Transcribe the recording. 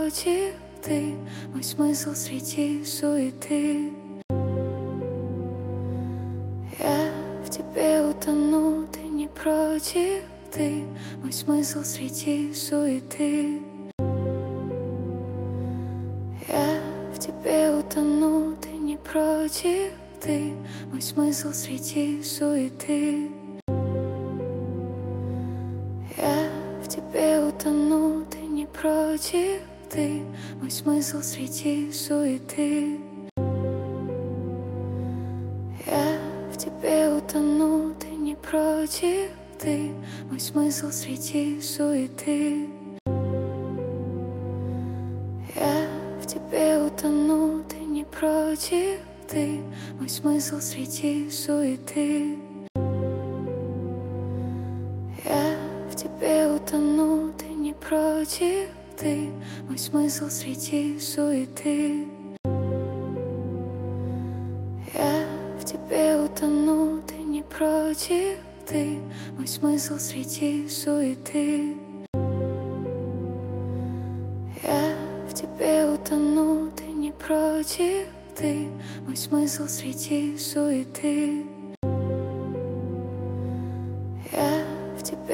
против, ты мой смысл среди суеты. Я в тебе утону, ты не против, ты мой смысл среди суеты. Я в тебе утону, ты не против, ты мой смысл среди суеты. Я в тебе утону, ты не против, ты мой смысл среди суеты. Я в тебе утону, ты не против, ты мой смысл среди суеты. Я в тебе утону, ты не против, ты мой смысл среди суеты. Я в тебе утону, ты не против, ты мой смысл среди суеты. Я в тебе утону, ты не против, ты мой смысл среди суеты. Я в тебе утону, ты не против, ты мой смысл среди суеты.